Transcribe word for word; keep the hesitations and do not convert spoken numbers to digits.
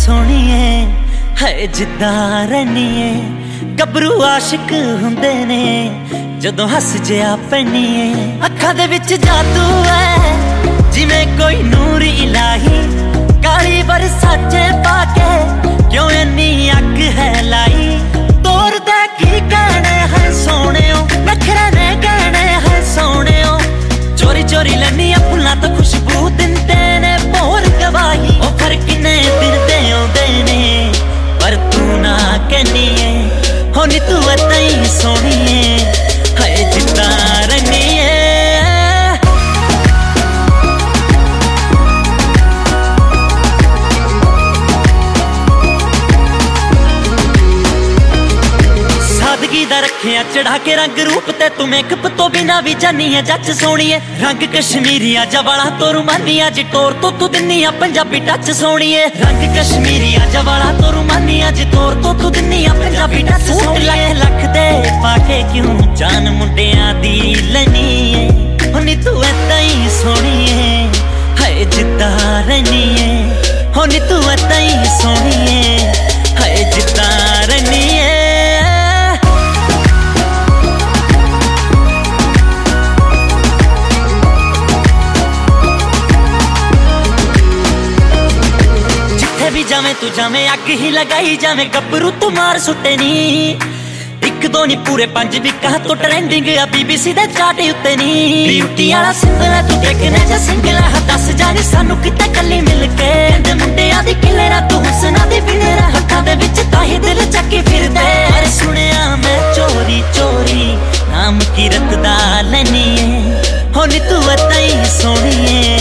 सोहणीए है जिद्दां रहनीए। गबरू आशिक हुंदे ने जदों हस जिहा पैनीए। अखां दे विच जादू है जिवें कोई नूर इलाही। काली बरसाचे पाके क्यों इन्नी अग है लाई। तोर दे की कहने है सोहणियो, नखरे ने कहने है सोहणियो। चोरी चोरी लैनी फुल्लां तो खुशबू दिंदे ने भोर गवाही। ओ पर किन्ने दिन दे आउंदे ने पर तू ना कहनीए। हो नी तू ऐदां ही सोहणीए है जिद्दां रहनीए। सादगी दा रखिया चढ़ा के रंग रूप ते तू मेकअप तो बिना भी जानी है जच सोहणीए। रंग कश्मीरिया जवाला तो रुमानिया जिटोर तो तू दिनिया पंजाबी टच सोहणीए। रंग कश्मीरिया जवाला तो रुमानिया जिटोर तो तू दिनिया पंजाबी टच सोहणीए। लख दे पाके क्यों जान मुंडियां दी लैनीए। हो नी तू ऐदां ही सोहणीए है जिद्दां रहनीए। हो नी तू ऐदां ही सोहणीए है जिद्दां रहनीए। भी जावे तू जावे अग ही लगाई जावे। गबरू तू मार सुटे नी एक दो नी पूरे पंज भी कहा तो ट्रेंडिंग आ बीबीसी दे चार्ट उत्ते नी। ब्यूटी वाला सिंगल है तू देखने जा सिंगल है। दस जानी सानू किते कल्ली मिल के ते मुंडियां दी किलेरा तू हुस्ना दी बिनेरा। हत्थां दे विच ताही दिल चक्की फिरदे। पर सुनिया मैं चोरी चोरी नाम कीरत दा लैनीए। हो नी तू ऐदां ही सोहणीए